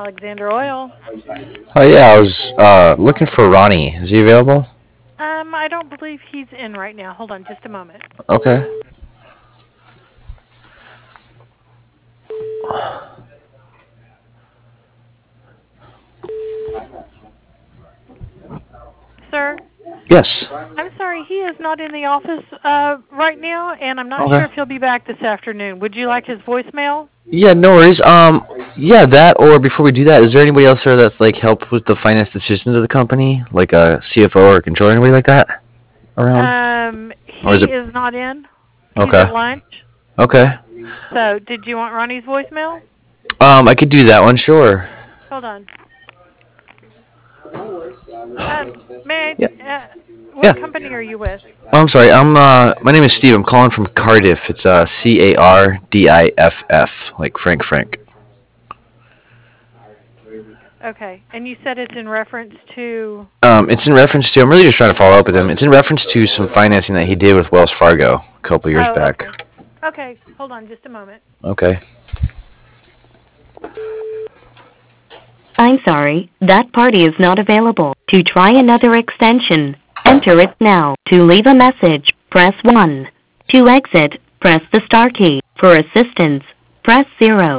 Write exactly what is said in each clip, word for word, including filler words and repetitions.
Alexander Oil. Oh yeah, I was uh, looking for Ronnie. Is he available? Um, I don't believe he's in right now. Hold on just a moment. Okay. Sir, Yes. I'm sorry, he is not in the office uh, right now, and I'm not Okay. sure if he'll be back this afternoon. Would you like his voicemail? Yeah, no worries. Um, yeah, that or before we do that, is there anybody else there that's like helped with the finance decisions of the company, like a C F O or controller, anybody like that around? Um, Or is he it is not in. He's okay? at lunch. Okay. So, did you want Ronnie's voicemail? Um, I could do that one, sure. Hold on. Um, may Yeah. I, uh, Yeah. what company are you with? Oh, I'm sorry. I'm uh, my name is Steve. I'm calling from Cardiff. It's uh, C A R D I F F, like Frank Frank. Okay, and you said it's in reference to. Um, it's in reference to. I'm really just trying to follow up with him. It's in reference to some financing that he did with Wells Fargo a couple years Oh, back. okay. Okay, hold on just a moment. Okay. I'm sorry, that party is not available. To try another extension, enter it now. To leave a message, press one. To exit, press the star key. For assistance, press zero.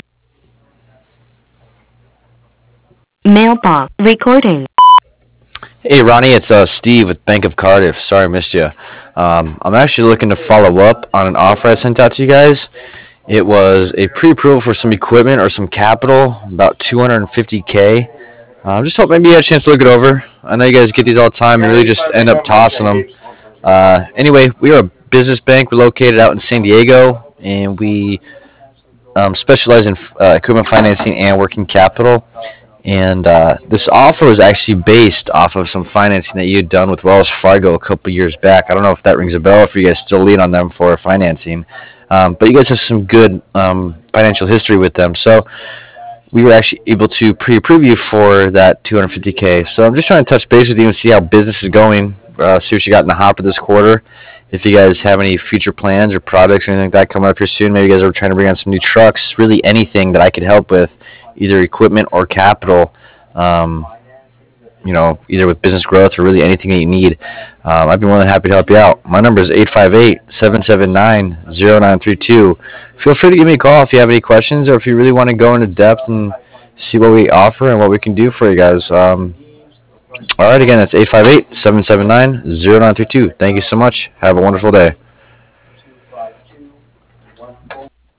Mailbox recording. Hey Ronnie, it's uh, Steve with Bank of Cardiff. Sorry I missed you. Um, I'm actually looking to follow up on an offer I sent out to you guys. It was a pre-approval for some equipment or some capital, about two hundred fifty k. Uh, I'm just hoping maybe you had a chance to look it over. I know you guys get these all the time and really just end up tossing them. Uh, anyway, we are a business bank. We're located out in San Diego, and we um, specialize in uh, equipment financing and working capital. And uh, this offer was actually based off of some financing that you had done with Wells Fargo a couple years back. I don't know if that rings a bell, if you guys still lean on them for financing. Um, but you guys have some good um, financial history with them. So we were actually able to pre-approve you for that two hundred fifty k. So I'm just trying to touch base with you and see how business is going, uh, see what you got in the hopper this quarter. If you guys have any future plans or projects or anything like that coming up here soon, maybe you guys are trying to bring on some new trucks, really anything that I could help with, either equipment or capital, um, you know, either with business growth or really anything that you need. Um, I'd be more than happy to help you out. My number is eight five eight, seven seven nine, zero nine three two. Feel free to give me a call if you have any questions or if you really want to go into depth and see what we offer and what we can do for you guys. Um, all right, again, that's eight five eight, seven seven nine, zero nine three two. Thank you so much. Have a wonderful day.